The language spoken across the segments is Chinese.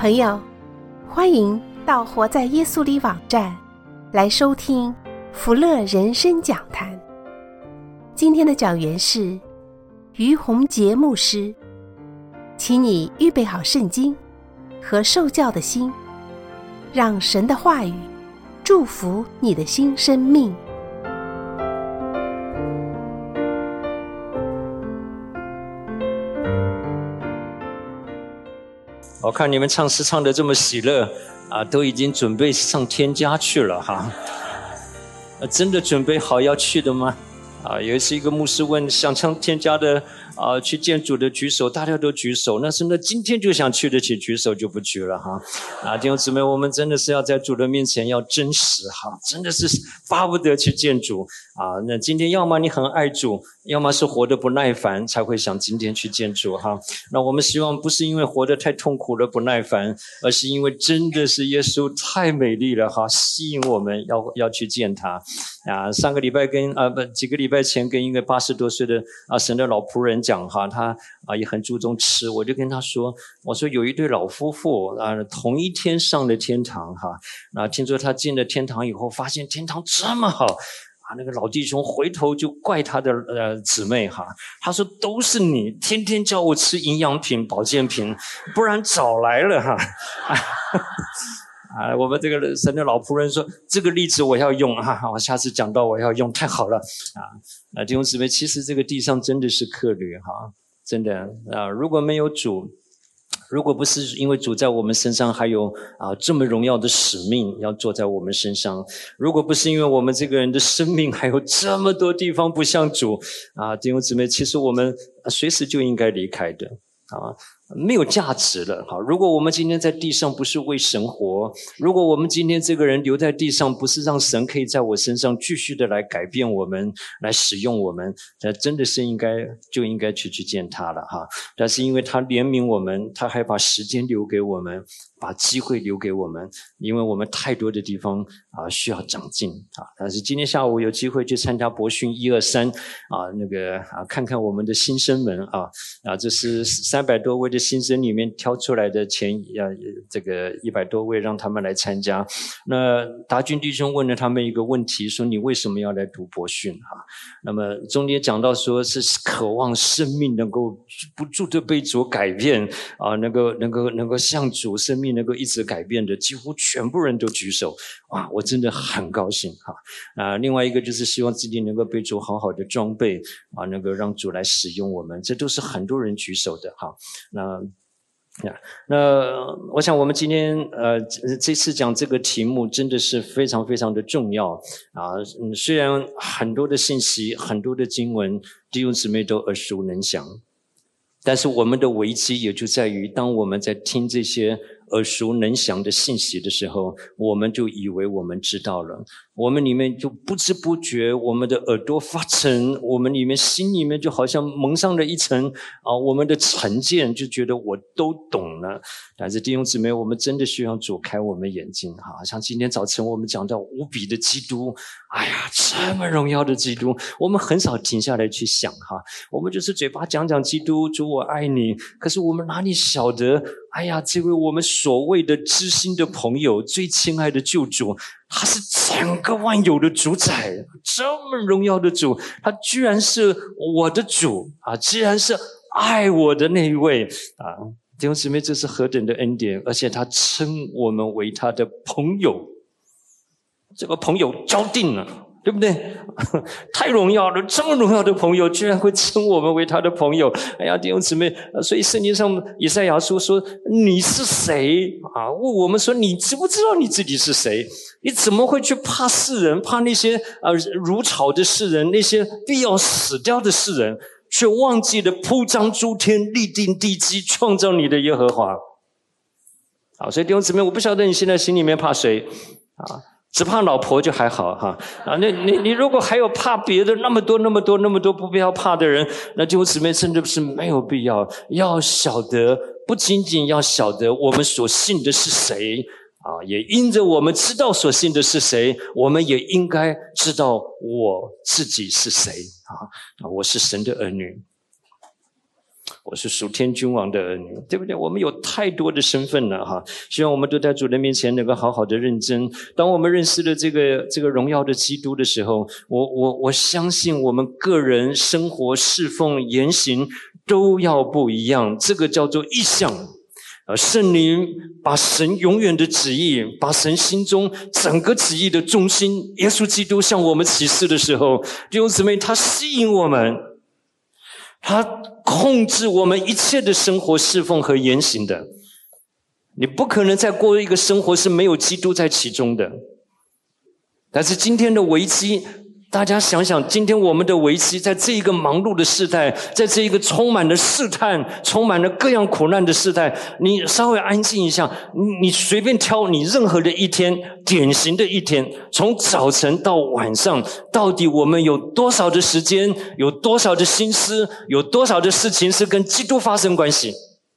朋友，欢迎到活在耶稣里网站来收听福乐人生讲坛。今天的讲员是于洪杰牧师，请你预备好圣经和受教的心，让神的话语祝福你的新生命。 我看你们唱诗唱得这么喜乐啊，都已经准备上天家去了哈。真的准备好要去的吗？有一次一个牧师问想上天家的去见主的举手，大家都举手。那今天就想去的请举手就不举了哈。弟兄姊妹，我们真的是要在主的面前要真实哈，真的是巴不得去见主那今天要么你很爱主，要么是活得不耐烦才会想今天去见主哈。那我们希望不是因为活得太痛苦了不耐烦，而是因为真的是耶稣太美丽了哈，吸引我们要去见他上个礼拜几个礼拜前跟一个80多岁的神的老仆人讲哈，他也很注重吃，我就跟他说，我说有一对老夫妇同一天上了天堂哈，听说他进了天堂以后发现天堂这么好那个老弟兄回头就怪他的姊妹哈，他说都是你天天叫我吃营养品保健品，不然早来了哈我们这个神的老仆人说这个例子我要用我下次讲到我要用，太好了弟兄姊妹，其实这个地上真的是客旅哈，真的如果没有主，如果不是因为主在我们身上还有这么荣耀的使命要做在我们身上，如果不是因为我们这个人的生命还有这么多地方不像主弟兄姊妹，其实我们随时就应该离开的没有价值了如果我们今天在地上不是为神活，如果我们今天这个人留在地上不是让神可以在我身上继续的来改变我们，来使用我们，真的是应该去见他了但是因为他怜悯我们，他还把时间留给我们，把机会留给我们，因为我们太多的地方需要长进但是今天下午有机会去参加博训123看看我们的新生们这是300多位的新生里面挑出来的这个100多位让他们来参加。那达军弟兄问了他们一个问题，说你为什么要来读博训那么中间讲到说是渴望生命能够不住的被主改变能够像主生命能够一直改变的，几乎全部人都举手我真的很高兴另外一个就是希望自己能够被主好好的装备能够让主来使用我们，这都是很多人举手的那我想我们今天这次讲这个题目真的是非常非常的重要虽然很多的信息很多的经文弟兄姊妹都耳熟能详，但是我们的危机也就在于当我们在听这些耳熟能详的信息的时候，我们就以为我们知道了，我们里面就不知不觉我们的耳朵发沉，我们里面心里面就好像蒙上了一层我们的成见，就觉得我都懂了。但是弟兄姊妹，我们真的需要主开我们眼睛像今天早晨我们讲到无比的基督，这么荣耀的基督，我们很少停下来去想我们就是嘴巴讲基督，主我爱你，可是我们哪里晓得这位我们所谓的知心的朋友，最亲爱的救主，他是整个万有的主宰，这么荣耀的主，他居然是我的主居然是爱我的那一位弟兄姊妹，这是何等的恩典，而且他称我们为他的朋友，这个朋友交定了，对不对？太荣耀了，这么荣耀的朋友居然会称我们为他的朋友。弟兄姊妹，所以圣经上以赛亚书说你是谁问我们说你知不知道你自己是谁？你怎么会去怕世人，怕那些如草的世人，那些必要死掉的世人，却忘记了铺张诸天立定地基创造你的耶和华所以弟兄姊妹，我不晓得你现在心里面怕谁只怕老婆就还好你如果还有怕别的那么多不必要怕的人，那弟兄姊妹真的是没有必要。要晓得，不仅仅要晓得我们所信的是谁也因着我们知道所信的是谁，我们也应该知道我自己是谁我是神的儿女， 我是属天君王的儿女，对不对？我们有太多的身份了哈，希望我们都在主的面前能够好好的认真。当我们认识了这个荣耀的基督的时候，我相信我们个人生活、侍奉、言行都要不一样，这个叫做异象。圣灵把神永远的旨意，把神心中整个旨意的中心，耶稣基督向我们启示的时候，弟兄姊妹，他吸引我们，他控制我们一切的生活、侍奉和言行的。你不可能再过一个生活是没有基督在其中的。但是今天的危机，大家想想，今天我们的危机，在这一个忙碌的世代，在这一个充满了试探、充满了各样苦难的世代，你稍微安静一下，你随便挑你任何的一天，典型的一天，从早晨到晚上，到底我们有多少的时间，有多少的心思，有多少的事情是跟基督发生关系？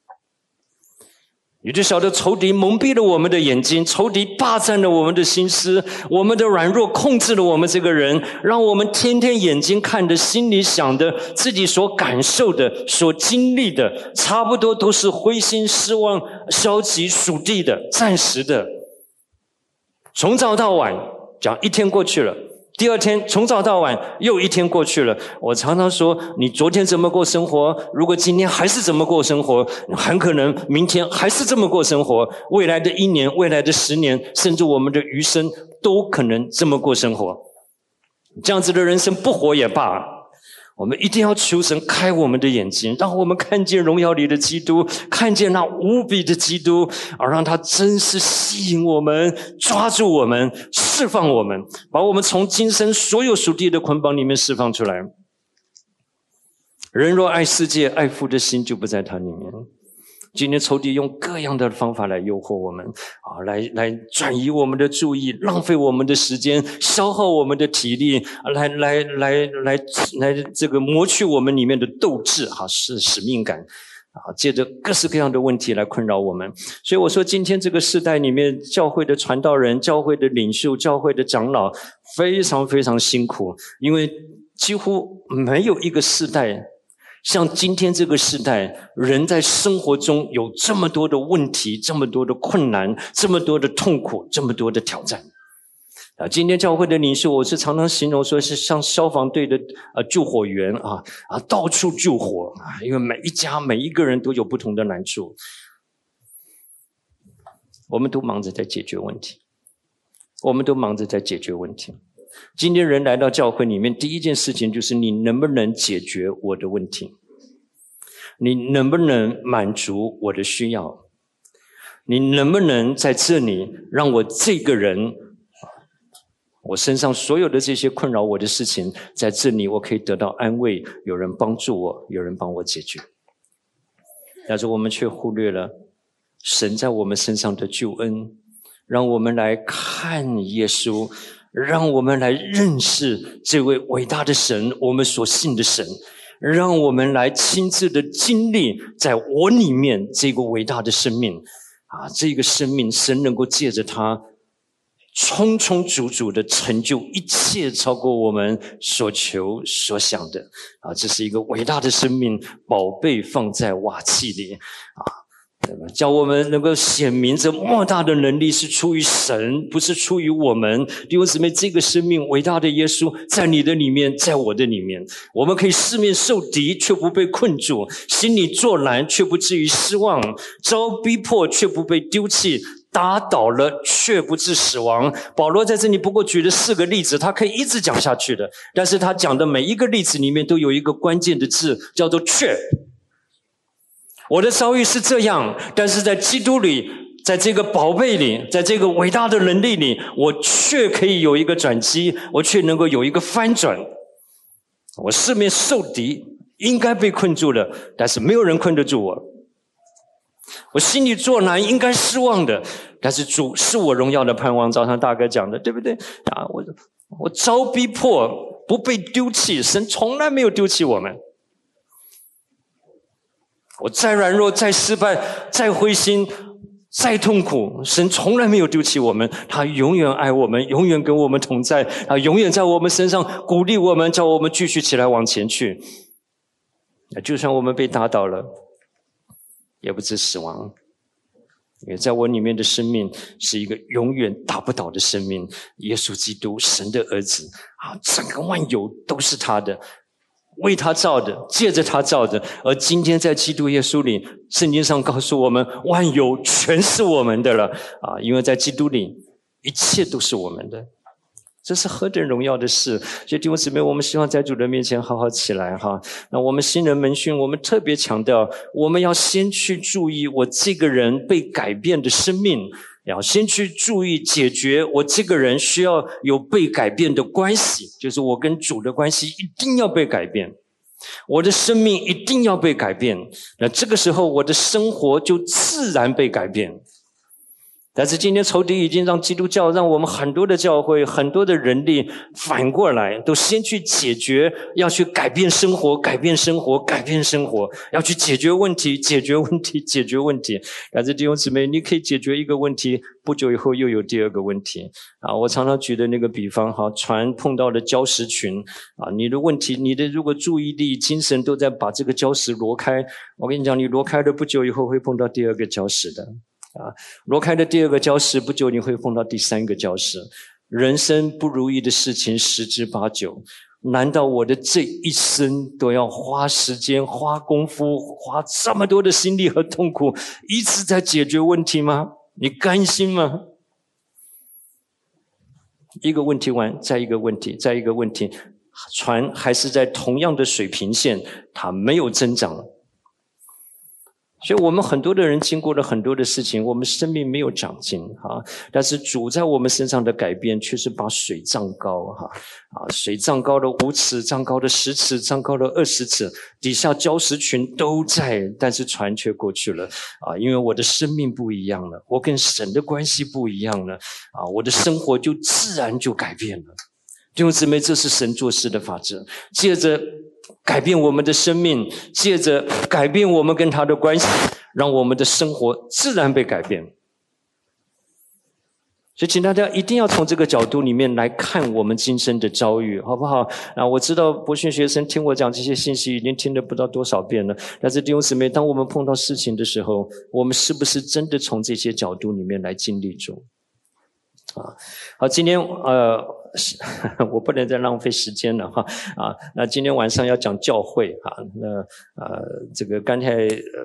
你就晓得仇敌蒙蔽了我们的眼睛，仇敌霸占了我们的心思，我们的软弱控制了我们这个人，让我们天天眼睛看的，心里想的，自己所感受的，所经历的，差不多都是灰心失望、消极属地的、暂时的。从早到晚讲一天过去了，第二天从早到晚又一天过去了。我常常说，你昨天怎么过生活，如果今天还是怎么过生活，很可能明天还是这么过生活，未来的1年，未来的10年，甚至我们的余生都可能这么过生活。这样子的人生不活也罢，我们一定要求神开我们的眼睛，让我们看见荣耀里的基督，看见那无比的基督，而让他真是吸引我们，抓住我们，释放我们，把我们从今生所有属地的捆绑里面释放出来。人若爱世界，爱父的心就不在他里面。今天仇敌用各样的方法来诱惑我们来转移我们的注意，浪费我们的时间，消耗我们的体力，来这个磨去我们里面的斗志是使命感借着各式各样的问题来困扰我们。所以我说，今天这个世代里面，教会的传道人、教会的领袖、教会的长老非常非常辛苦，因为几乎没有一个世代像今天这个时代，人在生活中有这么多的问题，这么多的困难，这么多的痛苦，这么多的挑战。今天教会的领袖，我是常常形容说是像消防队的救火员到处救火因为每一家每一个人都有不同的难处，我们都忙着在解决问题，我们都忙着在解决问题。今天人来到教会里面，第一件事情就是你能不能解决我的问题，你能不能满足我的需要，你能不能在这里让我这个人，我身上所有的这些困扰我的事情，在这里我可以得到安慰，有人帮助我，有人帮我解决。但是我们却忽略了神在我们身上的救恩，让我们来看耶稣，让我们来认识这位伟大的神，我们所信的神，让我们来亲自的经历在我里面这个伟大的生命这个生命神能够借着它充充足足的成就一切超过我们所求所想的这是一个伟大的生命，宝贝放在瓦器里叫我们能够显明这莫大的能力是出于神，不是出于我们。弟兄姊妹，这个生命伟大的耶稣在你的里面，在我的里面，我们可以四面受敌却不被困住，心里作难却不至于失望，遭逼迫却不被丢弃，打倒了却不致死亡。保罗在这里不过举了4个例子，他可以一直讲下去的，但是他讲的每一个例子里面都有一个关键的字，叫做却。我的遭遇是这样，但是在基督里，在这个宝贝里，在这个伟大的能力里，我却可以有一个转机，我却能够有一个翻转。我四面受敌，应该被困住了，但是没有人困得住我。我心里作难，应该失望的，但是主是我荣耀的盼望。早上大哥讲的，对不对我遭逼迫不被丢弃，神从来没有丢弃我们。我再软弱，再失败，再灰心，再痛苦，神从来没有丢弃我们，他永远爱我们，永远跟我们同在，他永远在我们身上鼓励我们，叫我们继续起来往前去。就算我们被打倒了， 也不知死亡。因为在我里面的生命是一个永远打不倒的生命，耶稣基督，神的儿子整个万有都是他的，为他造的，借着他造的。而今天在基督耶稣里，圣经上告诉我们，万有全是我们的了因为在基督里一切都是我们的。这是何等荣耀的事！所以弟兄姊妹，我们希望在主的面前好好起来那我们新人门训，我们特别强调，我们要先去注意我这个人被改变的生命，要先去注意解决我这个人需要有被改变的关系，就是我跟主的关系一定要被改变，我的生命一定要被改变。那这个时候我的生活就自然被改变。但是今天仇敌已经让基督教，让我们很多的教会，很多的人力反过来都先去解决，要去改变生活，改变生活，改变生活，要去解决问题，解决问题，解决问题。但是弟兄姊妹，你可以解决一个问题，不久以后又有第二个问题我常常举的那个比方船碰到了礁石群你的问题，你的如果注意力精神都在把这个礁石挪开，我跟你讲，你挪开了不久以后会碰到第二个礁石的挪开的第二个礁石，不久你会碰到第三个礁石。人生不如意的事情十之八九，难道我的这一生都要花时间、花功夫、花这么多的心力和痛苦，一直在解决问题吗？你甘心吗？一个问题完，再一个问题，再一个问题，船还是在同样的水平线，它没有增长。所以我们很多的人经过了很多的事情，我们生命没有长进但是主在我们身上的改变却是把水涨高水涨高了5尺，涨高了10尺，涨高了20尺，底下礁石群都在，但是船却过去了因为我的生命不一样了，我跟神的关系不一样了我的生活就自然就改变了。弟兄姊妹，这是神做事的法则，借着改变我们的生命，借着改变我们跟他的关系，让我们的生活自然被改变。所以请大家一定要从这个角度里面来看我们今生的遭遇，好不好我知道博训学生听我讲这些信息已经听了不知道多少遍了，但是弟兄姊妹，当我们碰到事情的时候，我们是不是真的从这些角度里面来经历主好，今天我不能再浪费时间了那今天晚上要讲教会这个刚才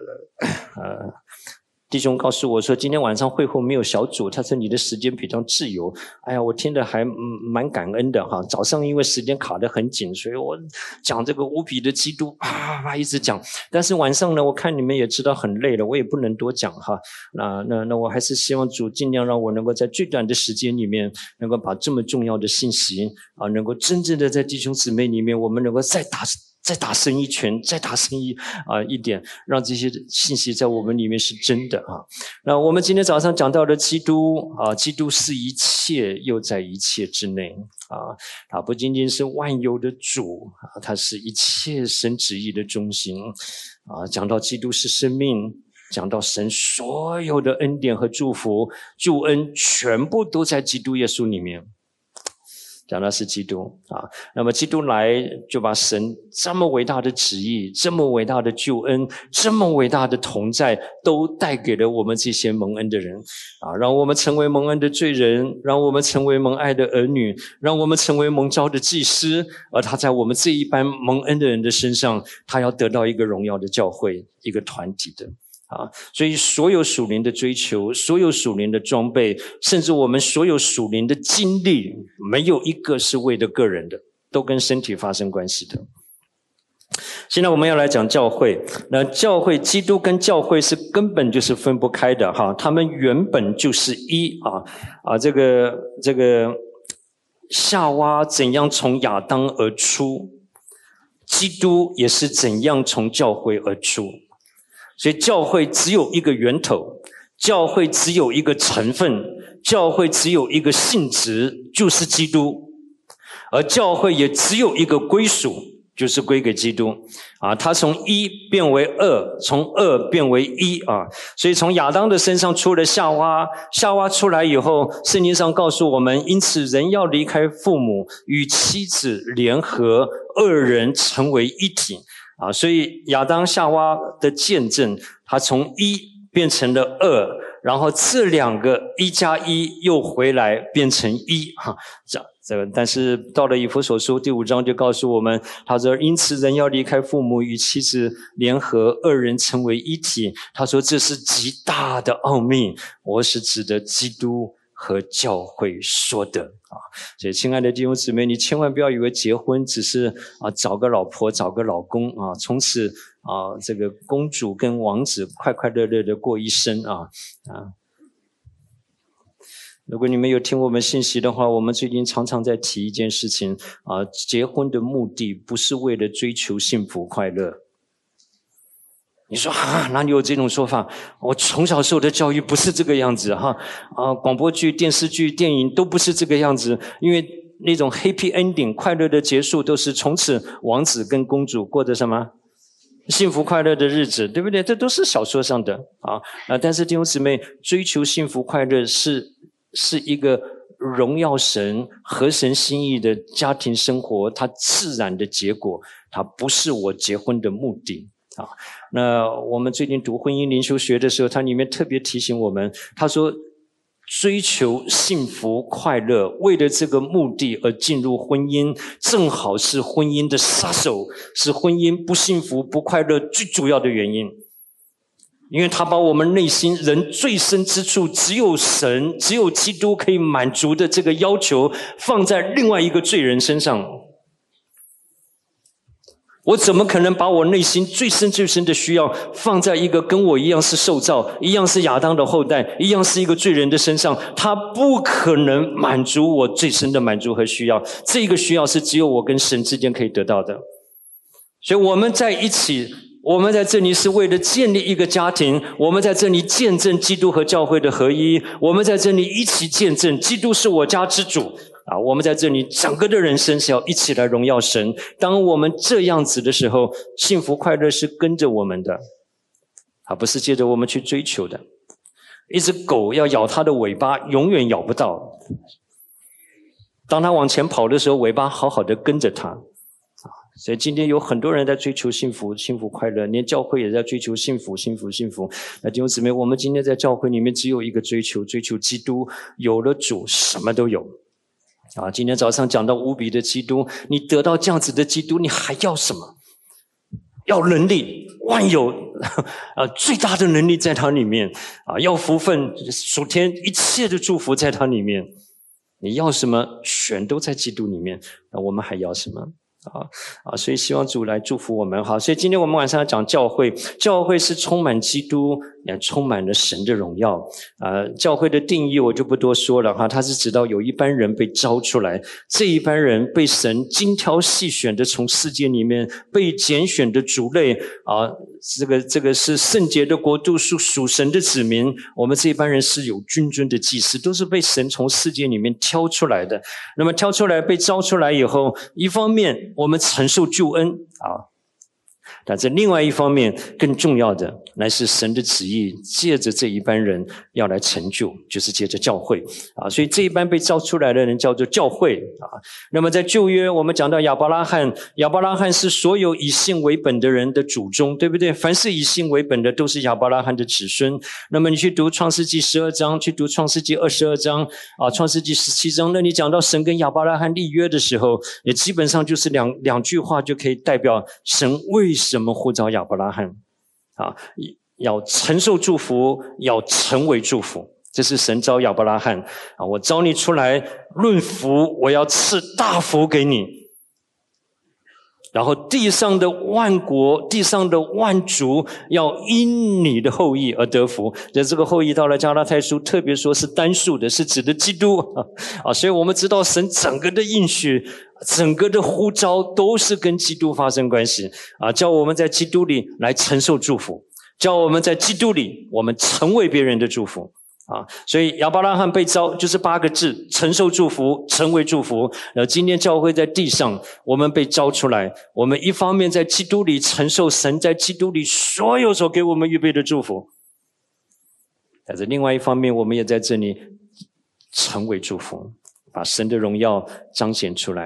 弟兄告诉我说，今天晚上会后没有小组，他说你的时间比较自由。哎呀，我听得还蛮感恩的早上因为时间卡得很紧，所以我讲这个无比的基督一直讲。但是晚上呢，我看你们也知道很累了，我也不能多讲那我还是希望主尽量让我能够在最短的时间里面，能够把这么重要的信息能够真正的在弟兄姊妹里面，我们能够再打深一拳，再打深一点，让这些信息在我们里面是真的那我们今天早上讲到的基督基督是一切，又在一切之内他不仅仅是万有的主他是一切神旨意的中心讲到基督是生命，讲到神所有的恩典和祝福、救恩全部都在基督耶稣里面。讲的是基督那么基督来就把神这么伟大的旨意、这么伟大的救恩、这么伟大的同在都带给了我们这些蒙恩的人让我们成为蒙恩的罪人，让我们成为蒙爱的儿女，让我们成为蒙召的祭司，而他在我们这一班蒙恩的人的身上，他要得到一个荣耀的教会，一个团体的所以所有属灵的追求，所有属灵的装备，甚至我们所有属灵的经历，没有一个是为了个人的，都跟身体发生关系的。现在我们要来讲教会，那教会，基督跟教会是根本就是分不开的他们原本就是一这个夏娃怎样从亚当而出，基督也是怎样从教会而出。所以教会只有一个源头，教会只有一个成分，教会只有一个性质，就是基督。而教会也只有一个归属，就是归给基督他从一变为二，从二变为一所以从亚当的身上出了夏娃，夏娃出来以后，圣经上告诉我们，因此人要离开父母，与妻子联合，二人成为一体所以亚当夏娃的见证，他从1变成了2，然后这2个1+1又回来变成1这个，但是到了以弗所书第5章就告诉我们，他说因此人要离开父母，与妻子联合，2人成为一体。他说这是极大的奥秘，我是指的基督和教会说的所以亲爱的弟兄姊妹，你千万不要以为结婚只是找个老婆找个老公从此这个公主跟王子快快乐乐的过一生如果你们有听我们信息的话，我们最近常常在提一件事情结婚的目的不是为了追求幸福快乐。你说哪里有这种说法？我从小受的教育不是这个样子广播剧、电视剧、电影都不是这个样子，因为那种 happy ending 快乐的结束都是从此王子跟公主过着什么幸福快乐的日子，对不对？这都是小说上的但是弟兄姊妹，追求幸福快乐是一个荣耀神、合神心意的家庭生活，它自然的结果，它不是我结婚的目的那我们最近读婚姻灵修学的时候，它里面特别提醒我们，他说追求幸福快乐，为了这个目的而进入婚姻，正好是婚姻的杀手，是婚姻不幸福不快乐最主要的原因。因为他把我们内心人最深之处，只有神只有基督可以满足的这个要求放在另外一个罪人身上。我怎么可能把我内心最深最深的需要放在一个跟我一样是受造，一样是亚当的后代，一样是一个罪人的身上？他不可能满足我最深的满足和需要，这个需要是只有我跟神之间可以得到的。所以我们在一起，我们在这里是为了建立一个家庭，我们在这里见证基督和教会的合一，我们在这里一起见证基督是我家之主我们在这里整个的人生是要一起来荣耀神。当我们这样子的时候，幸福快乐是跟着我们的不是接着我们去追求的。一只狗要咬它的尾巴永远咬不到，当它往前跑的时候，尾巴好好的跟着它所以今天有很多人在追求幸福快乐，连教会也在追求幸福那弟兄姊妹，我们今天在教会里面只有一个追求基督，有了主什么都有今天早上讲到无比的基督，你得到这样子的基督，你还要什么？要能力，万有最大的能力在他里面要福分，属天一切的祝福在他里面。你要什么，全都在基督里面，那我们还要什么？所以希望主来祝福我们所以今天我们晚上要讲教会，教会是充满基督，也充满了神的荣耀教会的定义我就不多说了它是指到有一班人被招出来，这一班人被神精挑细选的从世界里面被拣选的族类这个是圣洁的国度，属神的子民。我们这一班人是有君尊的祭司，都是被神从世界里面挑出来的。那么挑出来被招出来以后，一方面我们承受救恩但是另外一方面更重要的乃是神的旨意借着这一班人要来成就，就是借着教会所以这一班被召出来的人叫做教会那么在旧约我们讲到亚伯拉罕是所有以信为本的人的祖宗，对不对？凡是以信为本的都是亚伯拉罕的子孙。那么你去读创世纪12章，去读创世纪22章创世纪17章，那你讲到神跟亚伯拉罕立约的时候，也基本上就是两句话就可以代表神为什么呼召亚伯拉罕要承受祝福，要成为祝福。这是神召亚伯拉罕我召你出来论福，我要赐大福给你，然后地上的万国，地上的万族要因你的后裔而得福。这个后裔到了加拉太书特别说是单数的，是指的基督所以我们知道神整个的应许，整个的呼召都是跟基督发生关系叫我们在基督里来承受祝福，叫我们在基督里我们成为别人的祝福所以亚伯拉罕被召就是8个字，承受祝福，成为祝福。今天教会在地上，我们被召出来，我们一方面在基督里承受神在基督里所有所给我们预备的祝福，但是另外一方面我们也在这里成为祝福，把神的荣耀彰显出来。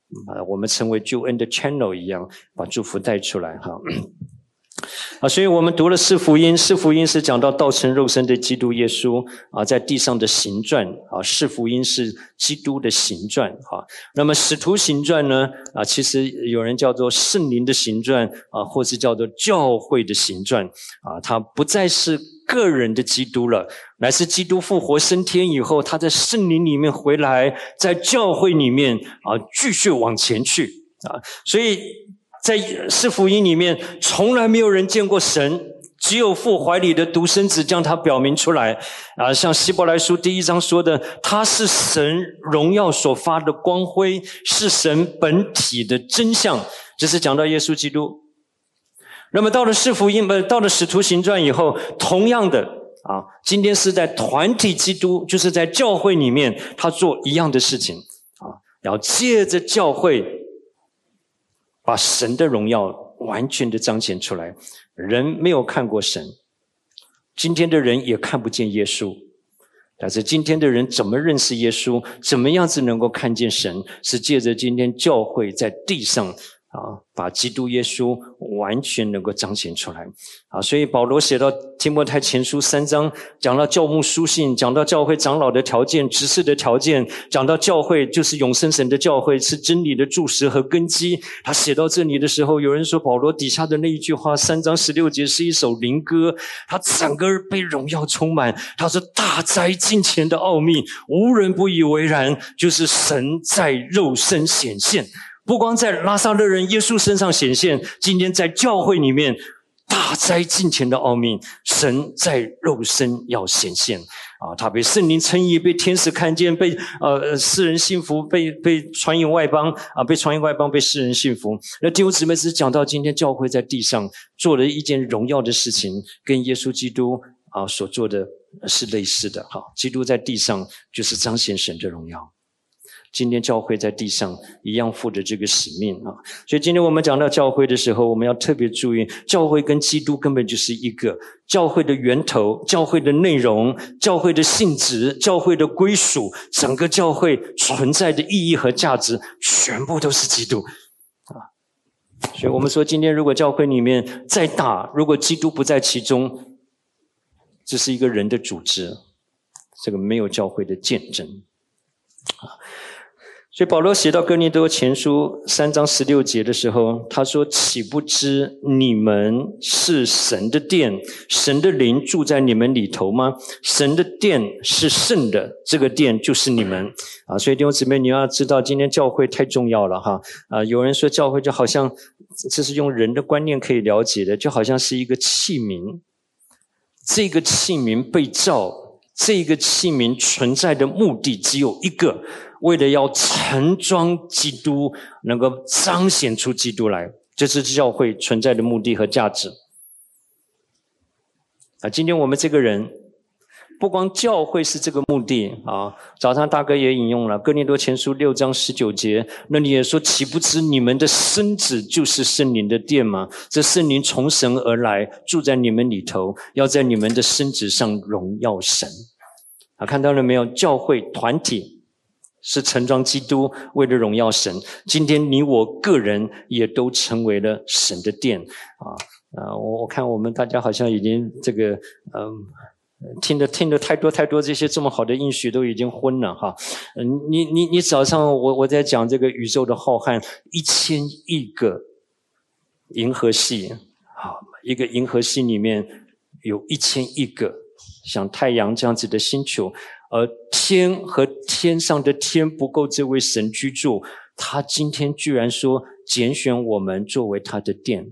我们成为救恩的 channel 一样，把祝福带出来哈。所以我们读了四福音，四福音是讲到道成肉身的基督耶稣在地上的行传四福音是基督的行传那么使徒行传呢其实有人叫做圣灵的行传或是叫做教会的行传它不再是个人的基督了，乃是基督复活升天以后，他在圣灵里面回来，在教会里面继续往前去所以在四福音里面从来没有人见过神，只有父怀里的独生子将他表明出来像希伯来书第1章说的，他是神荣耀所发的光辉，是神本体的真相，这是讲到耶稣基督。那么到了四福音到了使徒行传以后，同样的今天是在团体基督，就是在教会里面他做一样的事情要借着教会把神的荣耀完全的彰显出来。人没有看过神，今天的人也看不见耶稣，但是今天的人怎么认识耶稣，怎么样子能够看见神，是借着今天教会在地上把基督耶稣完全能够彰显出来所以保罗写到提摩太前书3章，讲到教牧书信，讲到教会长老的条件，执事的条件，讲到教会就是永生神的教会，是真理的柱石和根基。他写到这里的时候，有人说保罗底下的那一句话3章16节是一首灵歌，他整个被荣耀充满。他说大哉敬虔的奥秘，无人不以为然，就是神在肉身显现，不光在拉撒勒人耶稣身上显现，今天在教会里面大哉敬虔的奥秘，神在肉身要显现他被圣灵称义，被天使看见，被世人信服，被传扬外邦被传扬外邦，被世人信服。那弟兄姊妹只讲到今天教会在地上做了一件荣耀的事情，跟耶稣基督所做的是类似的基督在地上就是彰显神的荣耀，今天教会在地上一样负着这个使命所以今天我们讲到教会的时候，我们要特别注意，教会跟基督根本就是一个，教会的源头，教会的内容，教会的性质，教会的归属，整个教会存在的意义和价值全部都是基督所以我们说今天如果教会里面再大，如果基督不在其中，这是一个人的组织，这个没有教会的见证所以保罗写到哥林多前书3章16节的时候，他说岂不知你们是神的殿，神的灵住在你们里头吗？神的殿是圣的，这个殿就是你们所以弟兄姊妹，你要知道今天教会太重要了有人说教会就好像，这是用人的观念可以了解的，就好像是一个器皿，这个器皿被造，这个器皿存在的目的只有一个，为了要盛装基督，能够彰显出基督来，这是教会存在的目的和价值今天我们这个人不光教会是这个目的早上大哥也引用了哥林多前书6章19节，那你也说岂不知你们的身子就是圣灵的殿吗？这圣灵从神而来，住在你们里头，要在你们的身子上荣耀神看到了没有？教会团体是盛装基督，为了荣耀神。今天你我个人也都成为了神的殿我看我们大家好像已经这个听得太多这些这么好的应许都已经昏了你早上我在讲这个宇宙的浩瀚，1000亿个银河系一个银河系里面有1000亿个像太阳这样子的星球，而天和天上的天不够这位神居住，他今天居然说拣选我们作为他的殿，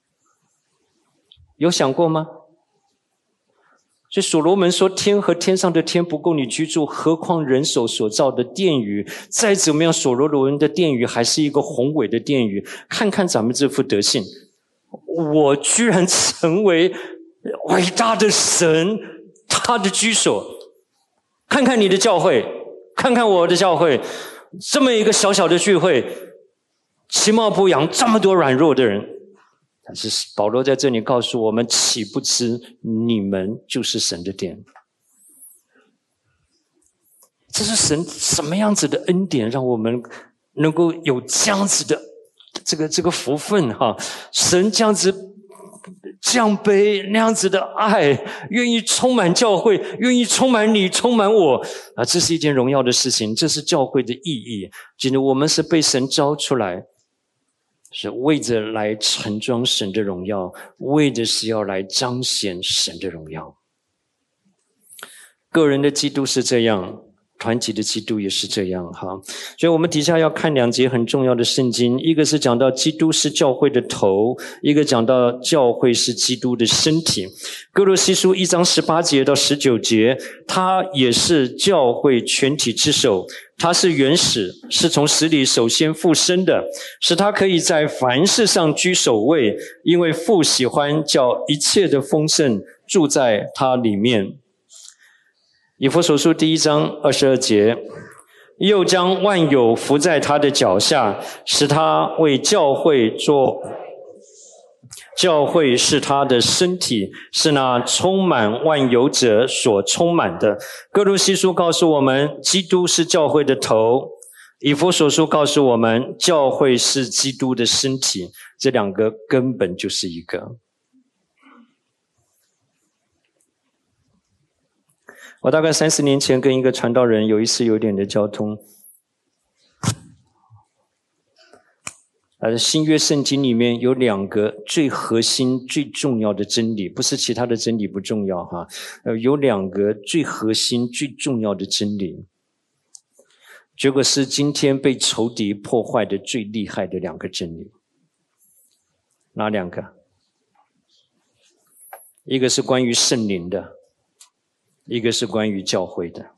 有想过吗？所以所罗门说天和天上的天不够你居住，何况人手所造的殿宇，再怎么样所罗门的殿宇还是一个宏伟的殿宇，看看咱们这副德性，我居然成为伟大的神他的居所。看看你的教会，看看我的教会，这么一个小小的聚会，其貌不扬，这么多软弱的人，但是保罗在这里告诉我们，岂不知你们就是神的殿？这是神什么样子的恩典，让我们能够有这样子的这个福分哈，神这样子降杯那样子的爱，愿意充满教会，愿意充满你，充满我啊！这是一件荣耀的事情，这是教会的意义。今天我们是被神招出来，是为着来盛装神的荣耀，为的是要来彰显神的荣耀。个人的基督是这样，团体的基督也是这样哈。所以我们底下要看2节很重要的圣经，一个是讲到基督是教会的头，一个讲到教会是基督的身体。哥罗西书1章18节到19节，他也是教会全体之首，他是原始，是从死里首先复生的，使他可以在凡事上居首位，因为父喜欢叫一切的丰盛住在他里面。以弗所书1章22节，又将万有伏在他的脚下，使他为教会做。教会是他的身体，是那充满万有者所充满的。哥罗西书告诉我们，基督是教会的头；以弗所书告诉我们，教会是基督的身体。这两个根本就是一个。我大概30年前跟一个传道人有一次有点的交通。新约圣经里面有2个最核心最重要的真理，不是其他的真理不重要哈，有2个最核心最重要的真理，结果是今天被仇敌破坏的最厉害的2个真理。哪2个？一个是关于圣灵的，一个是关于教会的。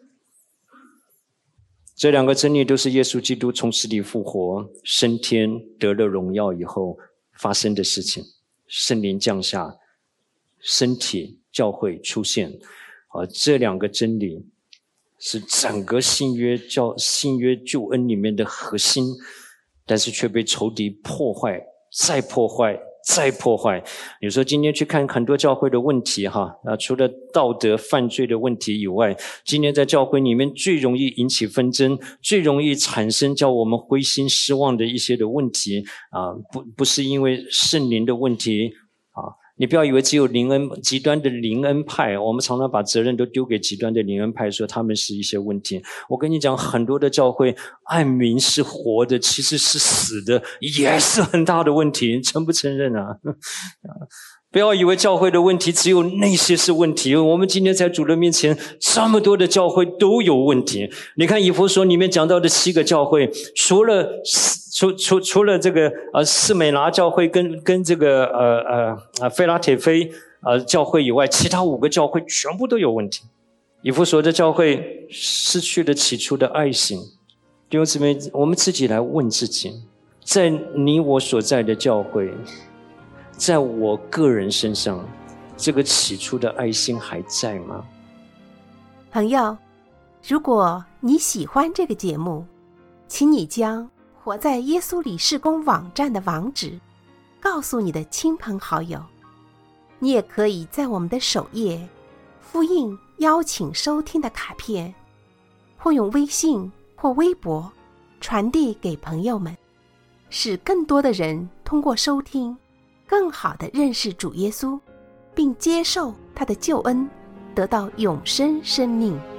这2个真理都是耶稣基督从死里复活升天得了荣耀以后发生的事情。圣灵降下，身体教会出现，这2个真理是整个新约救恩里面的核心，但是却被仇敌破坏，再破坏，再破坏。你说今天去看很多教会的问题哈，除了道德犯罪的问题以外，今天在教会里面最容易引起纷争，最容易产生叫我们灰心失望的一些的问题不是因为圣灵的问题你不要以为只有极端的灵恩派，我们常常把责任都丢给极端的灵恩派，说他们是一些问题。我跟你讲，很多的教会按名是活的，其实是死的，也是很大的问题，承不承认啊？不要以为教会的问题只有那些是问题，我们今天在主的面前，这么多的教会都有问题。你看以弗所里面讲到的7个教会，除了这个士美拿教会跟这个腓拉铁非教会以外，其他5个教会全部都有问题。以弗所的教会失去了起初的爱心。弟兄姊妹，我们自己来问自己，在你我所在的教会，在我个人身上，这个起初的爱心还在吗？ 朋友，如果你喜欢这个节目，请你将活在耶稣里事工网站的网址告诉你的亲朋好友。你也可以在我们的首页复印邀请收听的卡片，或用微信或微博传递给朋友们，使更多的人通过收听更好地认识主耶稣，并接受他的救恩，得到永生生命。